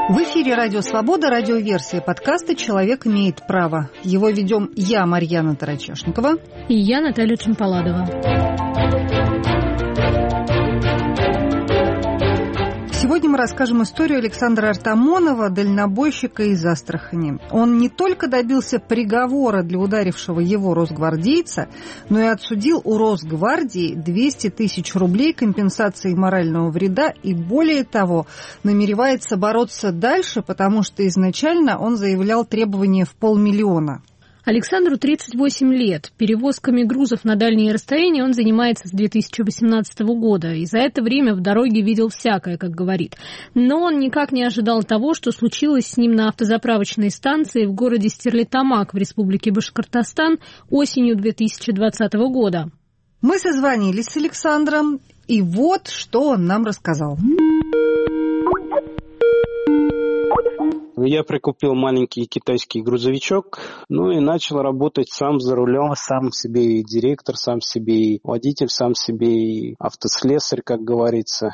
В эфире «Радио Свобода», радиоверсия подкаста «Человек имеет право». Его ведем я, Марьяна Тарачешникова. И я, Наталья Чемпаладова. Сегодня мы расскажем историю Александра Артамонова, дальнобойщика из Астрахани. Он не только добился приговора для ударившего его росгвардейца, но и отсудил у Росгвардии 200 тысяч рублей компенсации морального вреда и, более того, намеревается бороться дальше, потому что изначально он заявлял требования в 500 000. Александру 38 лет. Перевозками грузов на дальние расстояния он занимается с 2018 года. И за это время в дороге видел всякое, как говорит. Но он никак не ожидал того, что случилось с ним на автозаправочной станции в городе Стерлитамак в республике Башкортостан осенью 2020 года. Мы созвонились с Александром, и вот что он нам рассказал. Я прикупил маленький китайский грузовичок, и начал работать сам за рулем, сам себе и директор, сам себе и водитель, сам себе и автослесарь, как говорится.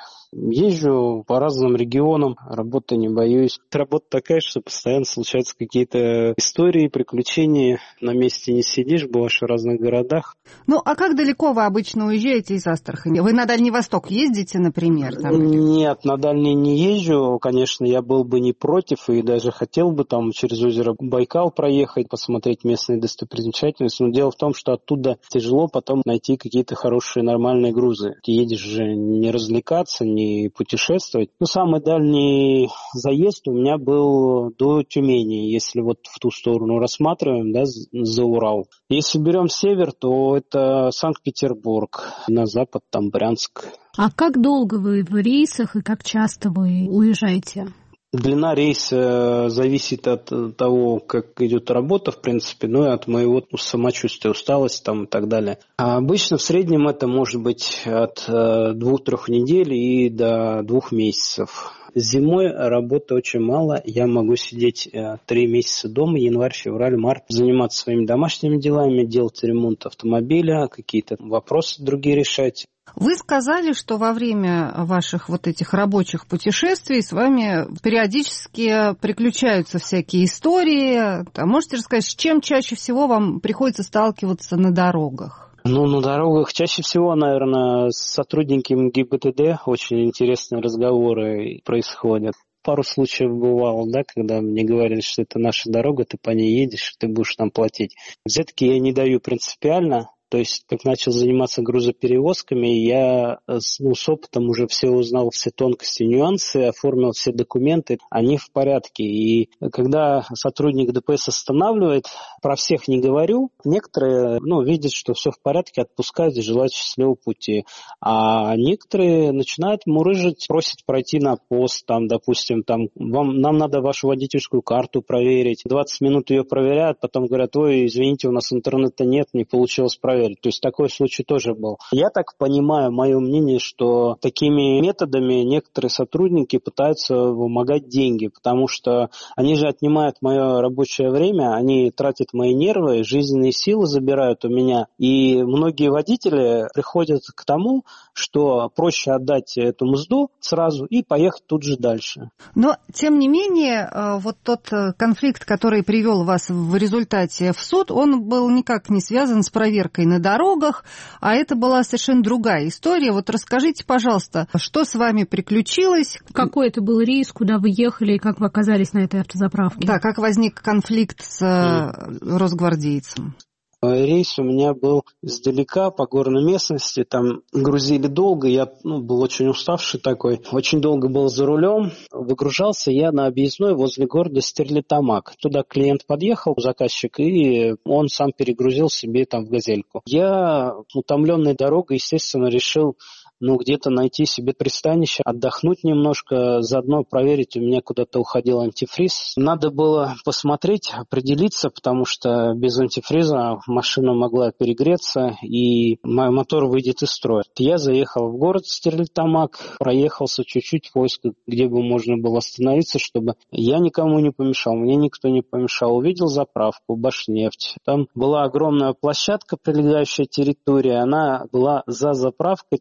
Езжу по разным регионам, работы не боюсь. Работа такая, что постоянно случаются какие-то истории, приключения. На месте не сидишь, бываешь в разных городах. А как далеко вы обычно уезжаете из Астрахани? Вы на Дальний Восток ездите, например? Нет, на Дальний не езжу. Конечно, я был бы не против и даже хотел бы там через озеро Байкал проехать, посмотреть местные достопримечательности. Но дело в том, что оттуда тяжело потом найти какие-то хорошие нормальные грузы. Ты едешь же не развлекаться, не путешествовать. Самый дальний заезд у меня был до Тюмени, если вот в ту сторону рассматриваем, за Урал. Если берем север, то это Санкт-Петербург, на запад там Брянск. А как долго вы в рейсах и как часто вы уезжаете? Длина рейса зависит от того, как идет работа, в принципе, и от моего самочувствия, усталости там и так далее. А обычно в среднем это может быть от 2-3 недель и до 2 месяцев. Зимой работы очень мало, я могу сидеть 3 месяца дома, январь, февраль, март, заниматься своими домашними делами, делать ремонт автомобиля, какие-то вопросы другие решать. Вы сказали, что во время ваших этих рабочих путешествий с вами периодически приключаются всякие истории. Можете рассказать, с чем чаще всего вам приходится сталкиваться на дорогах? На дорогах чаще всего, наверное, с сотрудниками ГИБДД очень интересные разговоры происходят. Пару случаев бывало, когда мне говорили, что это наша дорога, ты по ней едешь, ты будешь нам платить. Взятки я не даю принципиально. То есть, как начал заниматься грузоперевозками, я с опытом уже все узнал, все тонкости, нюансы, оформил все документы, они в порядке. И когда сотрудник ДПС останавливает, про всех не говорю, некоторые видят, что все в порядке, отпускают и желают счастливого пути. А некоторые начинают мурыжить, просят пройти на пост, допустим, нам надо вашу водительскую карту проверить. 20 минут ее проверяют, потом говорят, ой, извините, у нас интернета нет, не получилось проверить. То есть такой случай тоже был. Я так понимаю, мое мнение, что такими методами некоторые сотрудники пытаются вымогать деньги, потому что они же отнимают мое рабочее время, они тратят мои нервы, жизненные силы забирают у меня. И многие водители приходят к тому, что проще отдать эту мзду сразу и поехать тут же дальше. Но, тем не менее, тот конфликт, который привел вас в результате в суд, он был никак не связан с проверкой на дорогах, а это была совершенно другая история. Расскажите, пожалуйста, что с вами приключилось? Какой это был рейс, куда вы ехали и как вы оказались на этой автозаправке? Да, как возник конфликт с росгвардейцем? Рейс у меня был издалека, по горной местности, там грузили долго, я был очень уставший такой, очень долго был за рулем, выгружался я на объездной возле города Стерлитамак. Туда клиент подъехал, заказчик, и он сам перегрузил себе в газельку. Я, утомленный дорогой, естественно, решил где-то найти себе пристанище, отдохнуть немножко, заодно проверить, у меня куда-то уходил антифриз. Надо было посмотреть, определиться, потому что без антифриза машина могла перегреться и мотор выйдет из строя. Я заехал в город Стерлитамак, проехался чуть-чуть в поиск, где бы можно было остановиться, чтобы я никому не помешал, мне никто не помешал. Увидел заправку «Башнефть». Там была огромная площадка, прилегающая территория, она была за заправкой, то есть там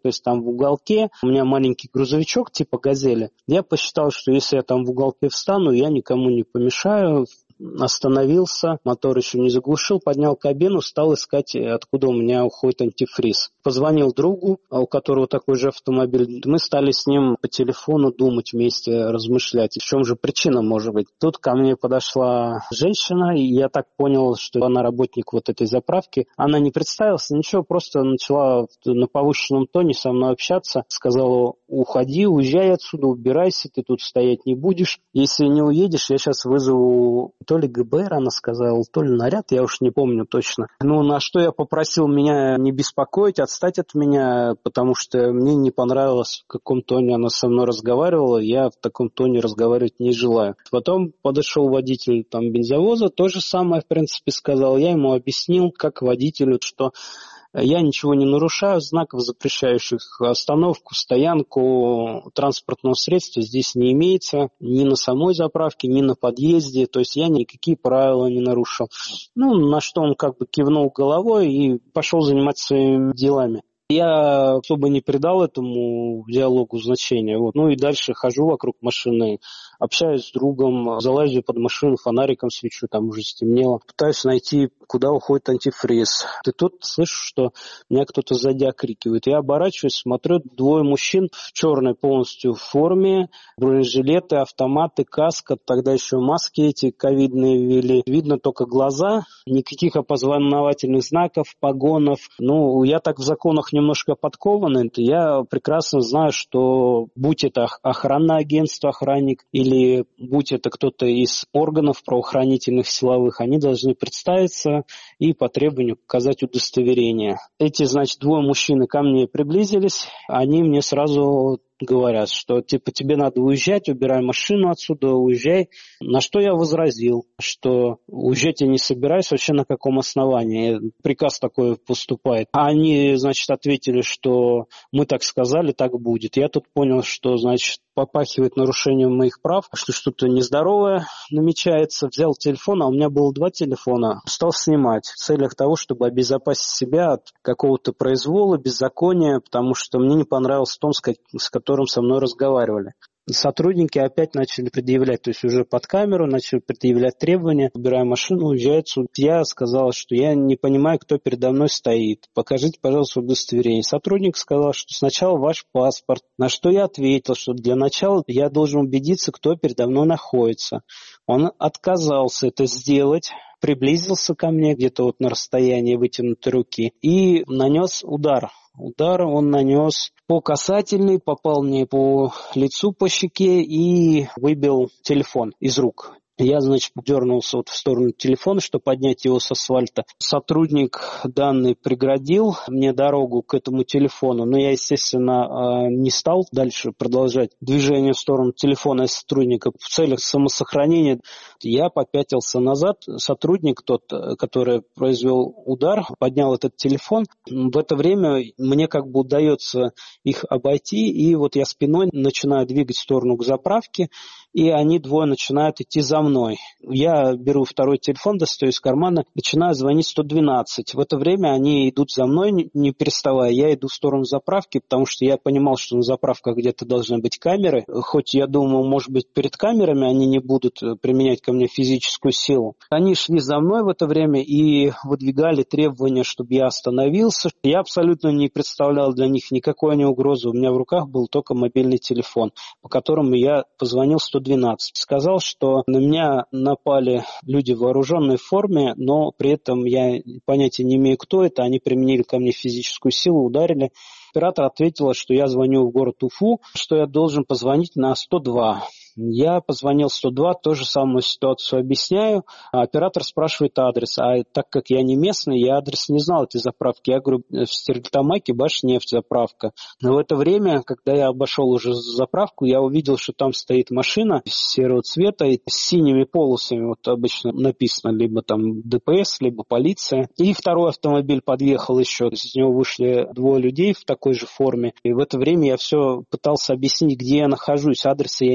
в уголке, у меня маленький грузовичок типа «Газели». Я посчитал, что если я там в уголке встану, я никому не помешаю. Остановился, мотор еще не заглушил, поднял кабину, стал искать, откуда у меня уходит антифриз. Позвонил другу, у которого такой же автомобиль. Мы стали с ним по телефону думать вместе, размышлять, в чем же причина может быть. Тут ко мне подошла женщина, и я так понял, что она работник вот этой заправки. Она не представилась, ничего, просто начала на повышенном тоне со мной общаться. Сказала: уходи, уезжай отсюда, убирайся, ты тут стоять не будешь. Если не уедешь, я сейчас вызову то ли ГБР, она сказала, то ли наряд, я уж не помню точно. Ну, на что я попросил меня не беспокоить, отстать от меня, потому что мне не понравилось, в каком тоне она со мной разговаривала, я в таком тоне разговаривать не желаю. Потом подошел водитель там бензовоза, то же самое, в принципе, сказал. Я ему объяснил, как водителю, что я ничего не нарушаю, знаков, запрещающих остановку, стоянку транспортного средства здесь не имеется, ни на самой заправке, ни на подъезде, то есть я никакие правила не нарушил. Ну, на что он как бы кивнул головой и пошел заниматься своими делами. Я особо не придал этому диалогу значения. Вот. Ну и дальше хожу вокруг машины, общаюсь с другом, залазю под машину, фонариком свечу, там уже стемнело. Пытаюсь найти, куда уходит антифриз. И тут слышу, что меня кто-то сзади окрикивает. Я оборачиваюсь, смотрю, двое мужчин в черной полностью форме, бронежилеты, автоматы, каска, тогда еще маски эти ковидные ввели. Видно только глаза, никаких опознавательных знаков, погонов. Ну, я так в законах немножко подкованный, то я прекрасно знаю, что будь это охранное агентство, охранник, или будь это кто-то из органов правоохранительных, силовых, они должны представиться и по требованию показать удостоверение. Эти, значит, двое мужчин ко мне приблизились, они мне сразу говорят, что типа тебе надо уезжать, убирай машину отсюда, уезжай. На что я возразил, что уезжать я не собираюсь, вообще на каком основании. Приказ такой поступает. А они, значит, ответили, что мы так сказали, так будет. Я тут понял, что, значит, попахивает нарушением моих прав, что что-то нездоровое намечается. Взял телефон, а у меня было 2 телефона, стал снимать в целях того, чтобы обезопасить себя от какого-то произвола, беззакония, потому что мне не понравился тон, с которым со мной разговаривали. Сотрудники опять начали предъявлять, то есть уже под камеру начали предъявлять требования, убирая машину, уезжает суд. Я сказал, что я не понимаю, кто передо мной стоит. Покажите, пожалуйста, удостоверение. Сотрудник сказал, что сначала ваш паспорт. На что я ответил, что для начала я должен убедиться, кто передо мной находится. Он отказался это сделать, приблизился ко мне где-то вот на расстоянии вытянутой руки и нанес удар. Удар он нанес по касательной, попал мне по лицу, по щеке и выбил телефон из рук. Я, значит, дернулся вот в сторону телефона, чтобы поднять его с асфальта. Сотрудник данный преградил мне дорогу к этому телефону, но я, естественно, не стал дальше продолжать движение в сторону телефона сотрудника в целях самосохранения. Я попятился назад. Сотрудник тот, который произвел удар, поднял этот телефон. В это время мне как бы удается их обойти, и вот я спиной начинаю двигать в сторону к заправке, и они двое начинают идти за мной. Я беру второй телефон, достаю из кармана, начинаю звонить 112. В это время они идут за мной, не переставая. Я иду в сторону заправки, потому что я понимал, что на заправках где-то должны быть камеры. Хоть я думал, может быть, перед камерами они не будут применять ко мне физическую силу. Они шли за мной в это время и выдвигали требования, чтобы я остановился. Я абсолютно не представлял для них никакой угрозы. У меня в руках был только мобильный телефон, по которому я позвонил 112. Сказал, что на меня напали люди в вооруженной форме, но при этом я понятия не имею, кто это. Они применили ко мне физическую силу, ударили. Оператор ответила, что я звоню в город Уфу, что я должен позвонить на 102. Я позвонил 102, ту же самую ситуацию объясняю. А оператор спрашивает адрес. А так как я не местный, я адрес не знал этой заправки. Я говорю, в Стерлитамаке Башнефть заправка. Но в это время, когда я обошел уже заправку, я увидел, что там стоит машина серого цвета и с синими полосами. Вот обычно написано либо там ДПС, либо полиция. И второй автомобиль подъехал еще. Из него вышли 2 людей в такой же форме. И в это время я все пытался объяснить, где я нахожусь. Адреса я не видел,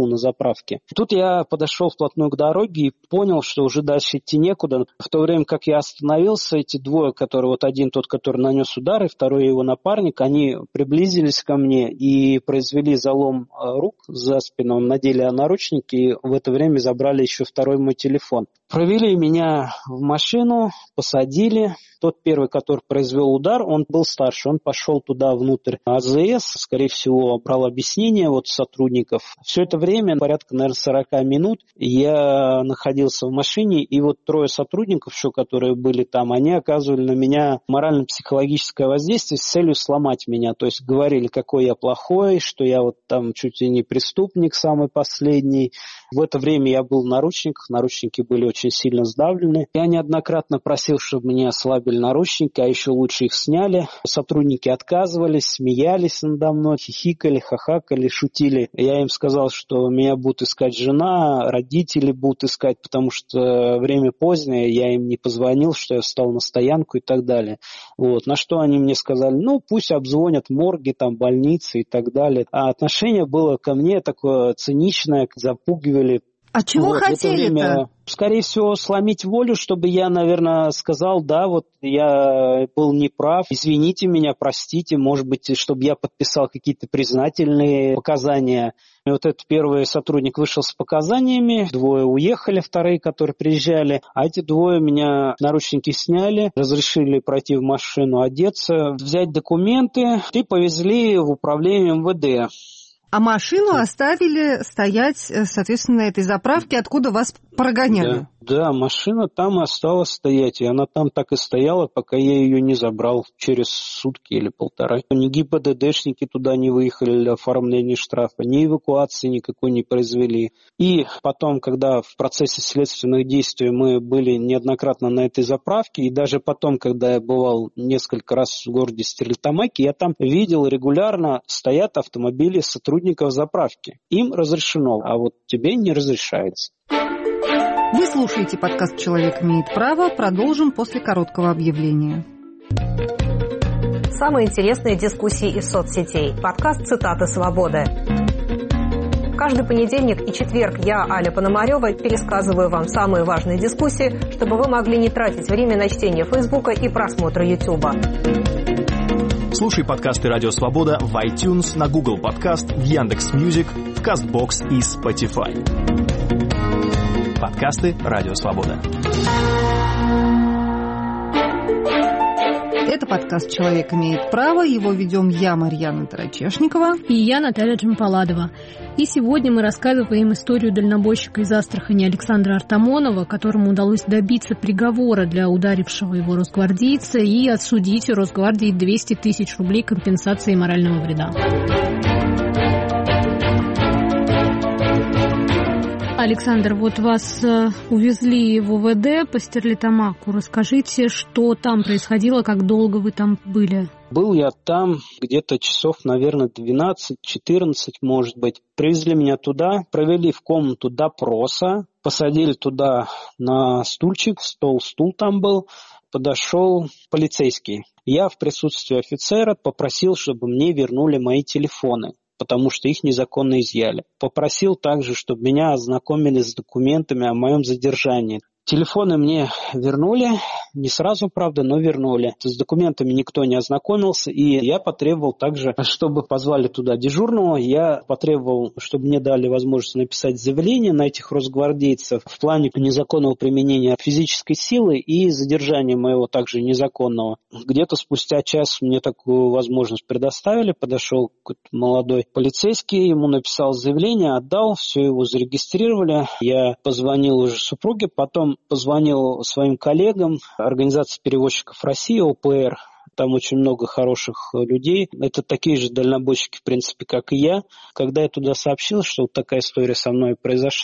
на заправке. Тут я подошел вплотную к дороге и понял, что уже дальше идти некуда. В то время как я остановился, эти двое, которые, вот один тот, который нанес удар, и второй его напарник, они приблизились ко мне и произвели залом рук за спину, надели наручники, и в это время забрали еще второй мой телефон. Провели меня в машину, посадили. Тот первый, который произвел удар, он был старше, он пошел туда внутрь АЗС, скорее всего, брал объяснение от сотрудников. Все это время, порядка, наверное, 40 минут, я находился в машине, и вот трое сотрудников, еще, которые были там, они оказывали на меня морально-психологическое воздействие с целью сломать меня. То есть говорили, какой я плохой, что я вот там чуть ли не преступник самый последний. В это время я был в наручниках, наручники были очень сильно сдавлены. Я неоднократно просил, чтобы мне ослабили наручники, а еще лучше их сняли. Сотрудники отказывались, смеялись надо мной, хихикали, хахакали, шутили. Я им сказал, что меня будут искать жена, родители будут искать, потому что время позднее, я им не позвонил, что я встал на стоянку и так далее. Вот. На что они мне сказали, ну, пусть обзвонят морги, там, больницы и так далее. А отношение было ко мне такое циничное, запугивали. А чего хотели-то? Скорее всего, сломить волю, чтобы я, наверное, сказал, да, вот я был неправ, извините меня, простите, может быть, чтобы я подписал какие-то признательные показания. И вот этот первый сотрудник вышел с показаниями, двое уехали, вторые, которые приезжали, а эти двое меня наручники сняли, разрешили пройти в машину, одеться, взять документы и повезли в управление МВД. А машину оставили стоять, соответственно, на этой заправке, откуда вас прогоняли? Да, машина там и осталась стоять, и она там так и стояла, пока я ее не забрал через сутки или полтора. Ни ГИБДДшники туда не выехали для оформления штрафа, ни эвакуации никакой не произвели. И потом, когда в процессе следственных действий мы были неоднократно на этой заправке, и даже потом, когда я бывал несколько раз в городе Стерлитамаке, я там видел регулярно стоят автомобили сотрудников заправки. Им разрешено, а вот тебе не разрешается. Вы слушаете подкаст «Человек имеет право». Продолжим после короткого объявления. Самые интересные дискуссии из соцсетей. Подкаст «Цитаты свободы». Каждый понедельник и четверг я, Аля Пономарёва, пересказываю вам самые важные дискуссии, чтобы вы могли не тратить время на чтение Фейсбука и просмотра Ютуба. Слушай подкасты «Радио Свобода» в iTunes, на Google Подкаст, в Яндекс.Мьюзик, в Кастбокс и Spotify. Подкасты «Радио Свобода». Это подкаст «Человек имеет право». Его ведем я, Марьяна Тарачешникова. И я, Наталья Джампаладова. И сегодня мы рассказываем историю дальнобойщика из Астрахани Александра Артамонова, которому удалось добиться приговора для ударившего его росгвардейца и отсудить у Росгвардии 200 тысяч рублей компенсации морального вреда. Александр, вот вас увезли в УВД по Стерлитамаку. Расскажите, что там происходило, как долго вы там были? Был я там где-то часов, наверное, 12-14, может быть. Привезли меня туда, провели в комнату допроса, посадили туда на стульчик, стул там был, подошел полицейский. Я в присутствии офицера попросил, чтобы мне вернули мои телефоны, потому что их незаконно изъяли. Попросил также, чтобы меня ознакомили с документами о моем задержании. Телефоны мне вернули, не сразу, правда, но вернули. С документами никто не ознакомился, и я потребовал также, чтобы позвали туда дежурного. Я потребовал, чтобы мне дали возможность написать заявление на этих росгвардейцев в плане незаконного применения физической силы и задержания моего также незаконного. Где-то спустя час мне такую возможность предоставили. Подошел молодой полицейский, ему написал заявление, отдал, все его зарегистрировали. Я позвонил уже супруге, потом позвонил своим коллегам, Организации перевозчиков России, ОПР. Там очень много хороших людей. Это такие же дальнобойщики, в принципе, как и я. Когда я туда сообщил, что вот такая история со мной произошла,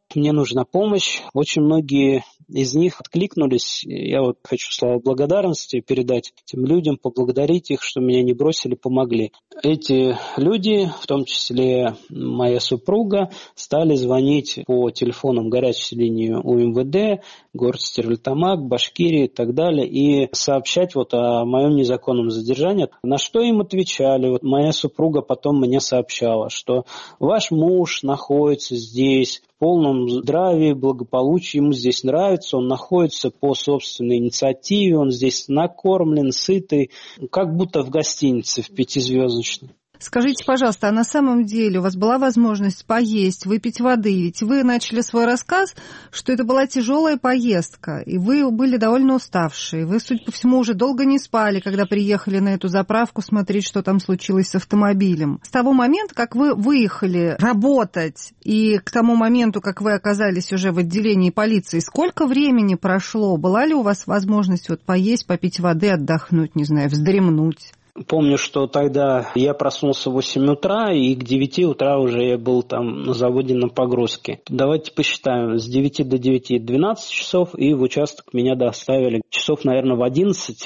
Мне нужна помощь. Очень многие из них откликнулись. Я вот хочу слова благодарности передать этим людям, поблагодарить их, что меня не бросили, помогли. Эти люди, в том числе моя супруга, стали звонить по телефонам горячей линии УМВД, город Стерлитамак, Башкирия и так далее, и сообщать вот о моем незаконном задержании. На что им отвечали? Вот моя супруга потом мне сообщала, что ваш муж находится здесь в полном здравии, благополучии, ему здесь нравится, он находится по собственной инициативе, он здесь накормлен, сытый, как будто в гостинице в 5-звездочной. Скажите, пожалуйста, а на самом деле у вас была возможность поесть, выпить воды? Ведь вы начали свой рассказ, что это была тяжелая поездка, и вы были довольно уставшие. Вы, судя по всему, уже долго не спали, когда приехали на эту заправку смотреть, что там случилось с автомобилем. С того момента, как вы выехали работать, и к тому моменту, как вы оказались уже в отделении полиции, сколько времени прошло? Была ли у вас возможность вот поесть, попить воды, отдохнуть, не знаю, вздремнуть? Помню, что тогда я проснулся в 8 утра, и к 9 утра уже я был там на заводе на погрузке. Давайте посчитаем, с 9 до 9 12 часов, и в участок меня доставили часов, наверное, в 11.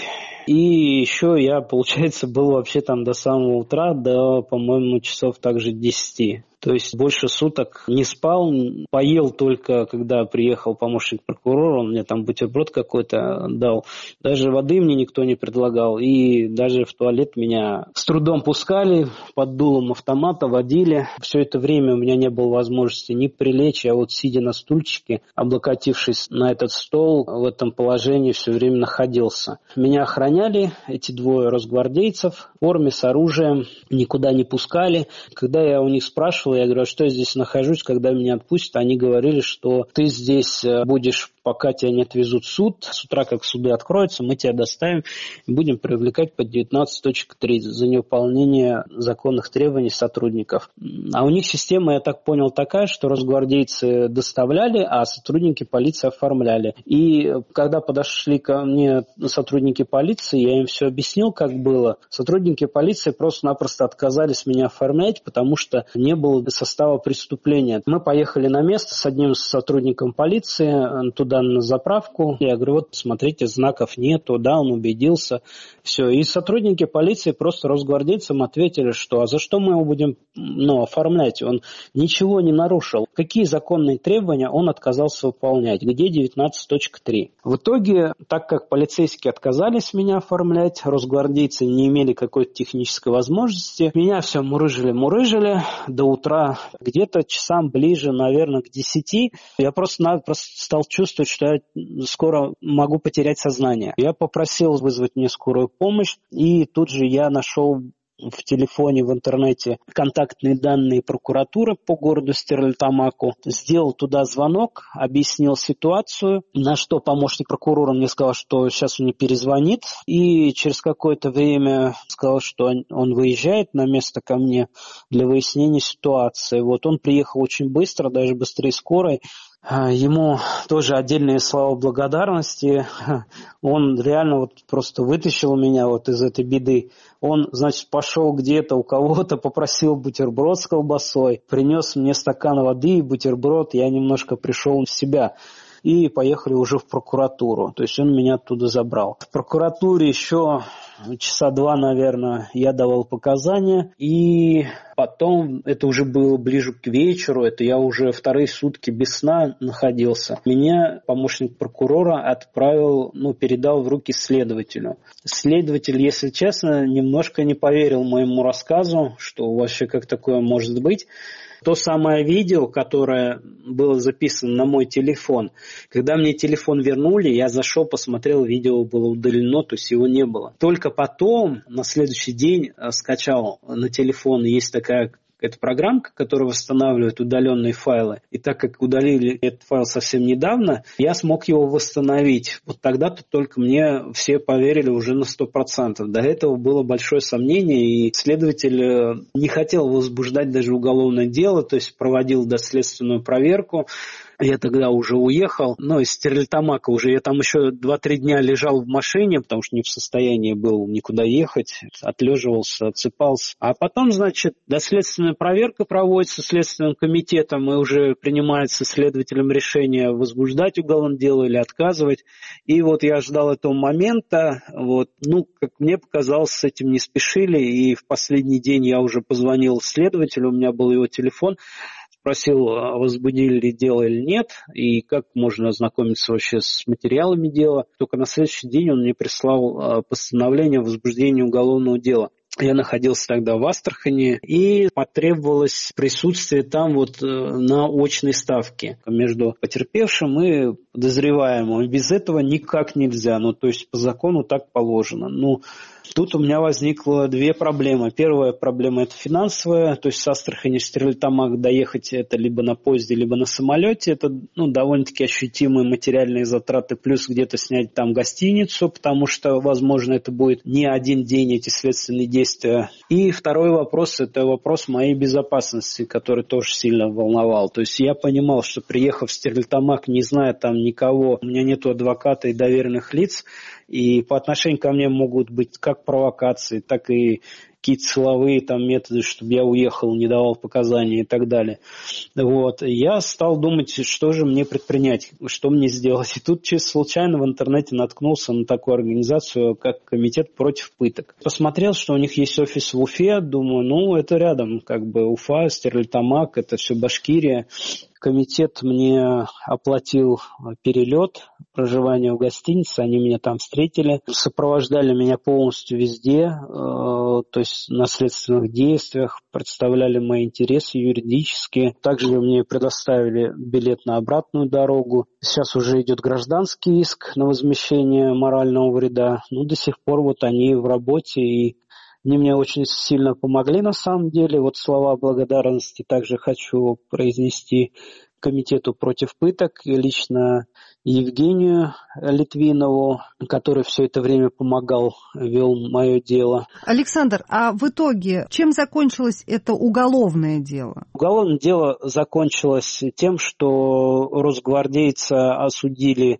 И еще я, получается, был вообще там до самого утра, до, по-моему, часов также 10. То есть больше суток не спал, поел только, когда приехал помощник прокурора, он мне там бутерброд какой-то дал. Даже воды мне никто не предлагал, и даже в туалет меня с трудом пускали, под дулом автомата водили. Все это время у меня не было возможности ни прилечь, я вот сидя на стульчике, облокотившись на этот стол, в этом положении все время находился. Меня охраняли эти двое росгвардейцев в форме, с оружием, никуда не пускали. Когда я у них спрашивал, я говорю, что я здесь нахожусь, когда меня отпустят, они говорили, что ты здесь будешь, пока тебя не отвезут в суд. С утра, как суды откроются, мы тебя доставим и будем привлекать под 19.3 за невыполнение законных требований сотрудников. А у них система, я так понял, такая, что росгвардейцы доставляли, а сотрудники полиции оформляли. И когда подошли ко мне сотрудники полиции, я им все объяснил, как было. Сотрудники полиции просто-напросто отказались меня оформлять, потому что не было состава преступления. Мы поехали на место с одним сотрудником полиции туда на заправку. Я говорю, вот смотрите, знаков нету, да, он убедился. Все. И сотрудники полиции просто росгвардейцам ответили, что а за что мы его будем оформлять? Он ничего не нарушил. Какие законные требования он отказался выполнять? Где 19.3? В итоге, так как полицейские отказались меня оформлять, росгвардейцы не имели какой-то технической возможности, меня все мурыжили до утра. Где-то часам ближе, наверное, к 10, я просто-напросто стал чувствовать, что я скоро могу потерять сознание. Я попросил вызвать мне скорую помощь, и тут же я нашел в телефоне, в интернете контактные данные прокуратуры по городу Стерлитамаку. Сделал туда звонок, объяснил ситуацию, на что помощник прокурора мне сказал, что сейчас он не перезвонит. И через какое-то время сказал, что он выезжает на место ко мне для выяснения ситуации. Вот он приехал очень быстро, даже быстрее скорой. Ему тоже отдельные слова благодарности. Он реально вот просто вытащил меня вот из этой беды. Он, значит, пошел где-то у кого-то, попросил бутерброд с колбасой, принес мне стакан воды и бутерброд. Я немножко пришел в себя. И поехали уже в прокуратуру. То есть он меня оттуда забрал. В прокуратуре еще часа 2, наверное, я давал показания. И потом, это уже было ближе к вечеру, это я уже 2 сутки без сна находился. Меня помощник прокурора отправил, передал в руки следователю. Следователь, если честно, немножко не поверил моему рассказу, что вообще как такое может быть. То самое видео, которое было записано на мой телефон, когда мне телефон вернули, я зашел, посмотрел, видео было удалено, то есть его не было. Только потом, на следующий день, скачал на телефон, есть такая Это программка, которая восстанавливает удаленные файлы. И так как удалили этот файл совсем недавно, я смог его восстановить. Вот тогда-то только мне все поверили уже на 100%. До этого было большое сомнение, и следователь не хотел возбуждать даже уголовное дело, то есть проводил доследственную проверку. Я тогда уже уехал, из Стерлитамака уже. Я там еще 2-3 дня лежал в машине, потому что не в состоянии был никуда ехать. Отлеживался, отсыпался. А потом, доследственная проверка проводится Следственным комитетом, и уже принимается следователем решение возбуждать уголовное дело или отказывать. И я ждал этого момента. Как мне показалось, с этим не спешили. И в последний день я уже позвонил следователю, у меня был его телефон. Спросил, возбудили ли дело или нет, и как можно ознакомиться вообще с материалами дела. Только на следующий день он мне прислал постановление о возбуждении уголовного дела. Я находился тогда в Астрахани, и потребовалось присутствие там на очной ставке между потерпевшим и подозреваемым. Без этого никак нельзя, то есть по закону так положено. Тут у меня возникло 2 проблемы. Первая проблема – это финансовая, то есть с Астрахани в Стерлитамак доехать это либо на поезде, либо на самолете. Это довольно-таки ощутимые материальные затраты, плюс где-то снять там гостиницу, потому что, возможно, это будет не один день эти следственные действия. И второй вопрос – это вопрос моей безопасности, который тоже сильно волновал. То есть я понимал, что приехав в Стерлитамак, не зная там никого, у меня нету адвоката и доверенных лиц, и по отношению ко мне могут быть как провокации, так и какие-то силовые методы, чтобы я уехал, не давал показания и так далее. Я стал думать, что же мне предпринять, что мне сделать. И тут случайно в интернете наткнулся на такую организацию, как Комитет против пыток. Посмотрел, что у них есть офис в Уфе, думаю, это рядом, Уфа, Стерлитамак, это все Башкирия. Комитет мне оплатил перелет, проживание в гостинице, они меня там встретили, сопровождали меня полностью везде, то есть на следственных действиях, представляли мои интересы юридические. Также мне предоставили билет на обратную дорогу. Сейчас уже идет гражданский иск на возмещение морального вреда. До сих пор они в работе, и они мне очень сильно помогли на самом деле. Слова благодарности также хочу произнести Комитету против пыток, лично Евгению Литвинову, который все это время помогал, вел мое дело. Александр, а в итоге чем закончилось это уголовное дело? Уголовное дело закончилось тем, что росгвардейца осудили,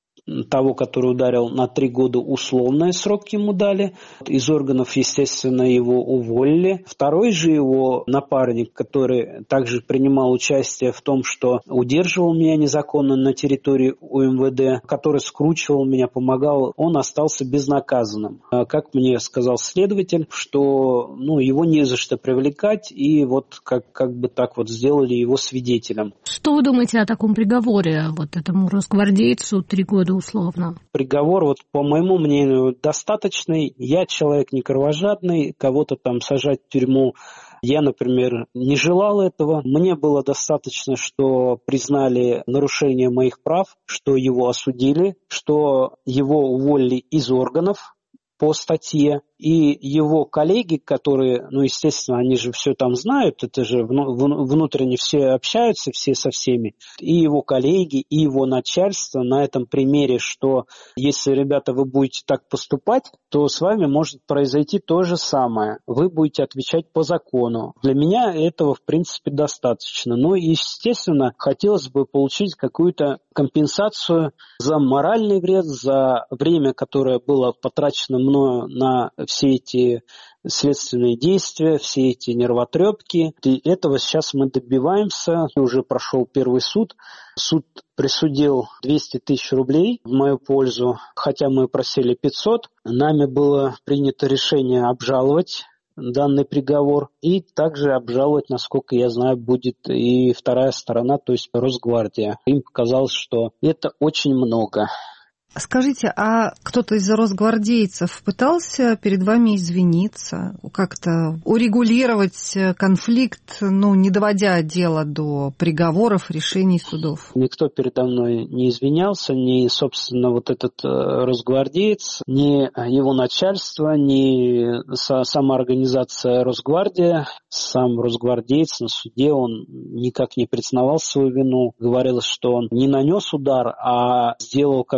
того, который ударил, на 3 года условный срок ему дали. Из органов, естественно, его уволили. Второй же его напарник, который также принимал участие в том, что удерживал меня незаконно на территории УМВД, который скручивал меня, помогал, он остался безнаказанным. Как мне сказал следователь, что его не за что привлекать, и как бы так сделали его свидетелем. Что вы думаете о таком приговоре, этому росгвардейцу 3 года условно? Приговор, по моему мнению, достаточный. Я человек не кровожадный, кого-то там сажать в тюрьму я, например, не желал этого. Мне было достаточно, что признали нарушение моих прав, что его осудили, что его уволили из органов по статье. И его коллеги, которые, естественно, они же все там знают, это же внутренне все общаются, все со всеми, и его коллеги, и его начальство на этом примере, что если, ребята, вы будете так поступать, то с вами может произойти то же самое. Вы будете отвечать по закону. Для меня этого, в принципе, достаточно. Но, естественно, хотелось бы получить какую-то компенсацию за моральный вред, за время, которое было потрачено мною на все эти следственные действия, все эти нервотрепки. И этого сейчас мы добиваемся. Уже прошел первый суд. Суд присудил 200 тысяч рублей в мою пользу, хотя мы просили 500. Нами было принято решение обжаловать данный приговор, и также обжаловать, насколько я знаю, будет и вторая сторона, то есть Росгвардия. Им показалось, что это очень много. Скажите, а кто-то из росгвардейцев пытался перед вами извиниться, как-то урегулировать конфликт, не доводя дело до приговоров, решений судов? Никто передо мной не извинялся, ни, собственно, этот росгвардеец, ни его начальство, ни сама организация Росгвардия. Сам росгвардеец на суде, он никак не признавал свою вину, говорил, что он не нанес удар, а сделал как-то жест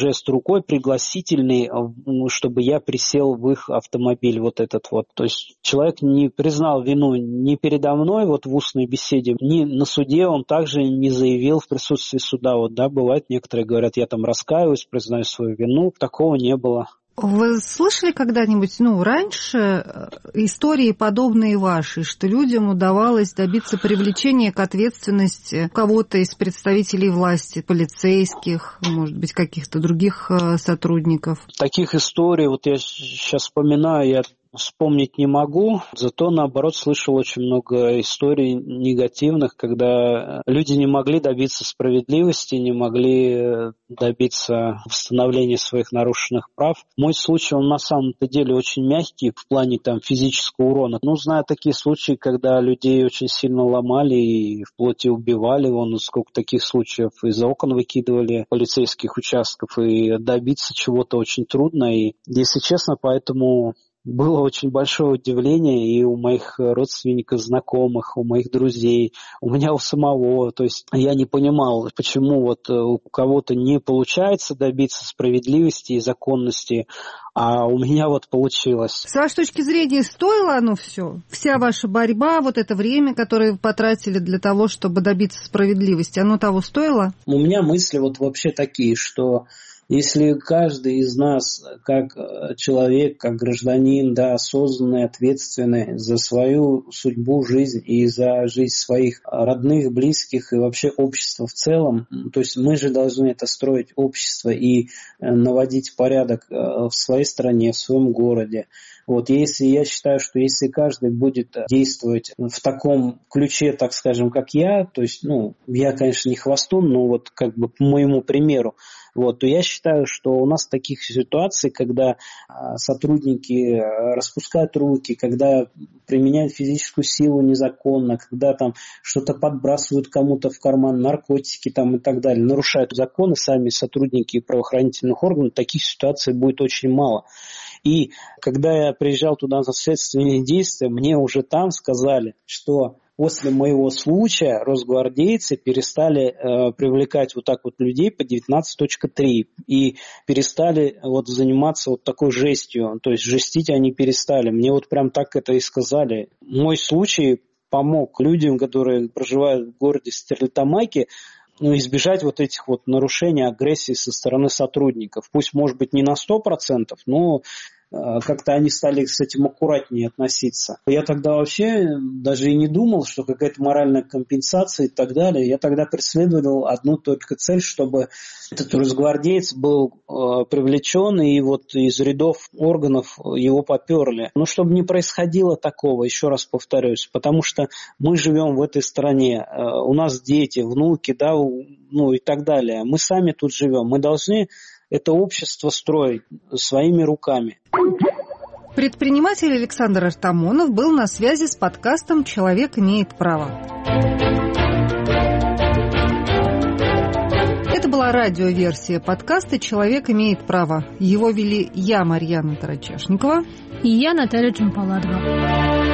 жест рукой пригласительный, чтобы я присел в их автомобиль вот этот вот. То есть человек не признал вину ни передо мной вот в устной беседе, ни на суде, он также не заявил в присутствии суда. Вот, да, бывает, некоторые говорят, я там раскаиваюсь, признаю свою вину. Такого не было. Вы слышали когда-нибудь, раньше истории подобные вашей, что людям удавалось добиться привлечения к ответственности кого-то из представителей власти, полицейских, может быть, каких-то других сотрудников? Таких историй, вот я сейчас вспоминаю, я вспомнить не могу, зато, наоборот, слышал очень много историй негативных, когда люди не могли добиться справедливости, не могли добиться восстановления своих нарушенных прав. Мой случай, он на самом-то деле очень мягкий в плане физического урона. Знаю такие случаи, когда людей очень сильно ломали и вплоть и убивали. Сколько таких случаев из окон выкидывали полицейских участков, и добиться чего-то очень трудно. И, если честно, поэтому было очень большое удивление и у моих родственников, знакомых, у моих друзей, у меня у самого. То есть я не понимал, почему у кого-то не получается добиться справедливости и законности, а у меня получилось. С вашей точки зрения, стоило оно все? Вся ваша борьба, это время, которое вы потратили для того, чтобы добиться справедливости, оно того стоило? У меня мысли вообще такие, что если каждый из нас, как человек, как гражданин, осознанный, ответственный за свою судьбу, жизнь и за жизнь своих родных, близких и вообще общества в целом, то есть мы же должны это строить общество и наводить порядок в своей стране, в своем городе. Если я считаю, что если каждый будет действовать в таком ключе, так скажем, как я, то есть, я, конечно, не хвастун, но по моему примеру, то я считаю, что у нас таких ситуаций, когда сотрудники распускают руки, когда применяют физическую силу незаконно, когда что-то подбрасывают кому-то в карман, наркотики и так далее, нарушают законы сами сотрудники правоохранительных органов, таких ситуаций будет очень мало. И когда я приезжал туда на следственные действия, мне уже там сказали, что после моего случая росгвардейцы перестали привлекать людей по 19.3 и перестали заниматься такой жестью, то есть жестить они перестали. Мне прям так это и сказали. Мой случай помог людям, которые проживают в городе Стерлитамаке, избежать этих нарушений, агрессии со стороны сотрудников. Пусть, может быть, не на 100%, но как-то они стали с этим аккуратнее относиться. Я тогда вообще даже и не думал, что какая-то моральная компенсация и так далее. Я тогда преследовал одну только цель, чтобы этот росгвардеец был привлечен и из рядов органов его поперли. Но чтобы не происходило такого, еще раз повторюсь, потому что мы живем в этой стране, у нас дети, внуки, и так далее. Мы сами тут живем, мы должны это общество строить своими руками. Предприниматель Александр Артамонов был на связи с подкастом «Человек имеет право». Это была радиоверсия подкаста «Человек имеет право». Его вели я, Марьяна Тарачешникова, и я, Наталья Джампаладова.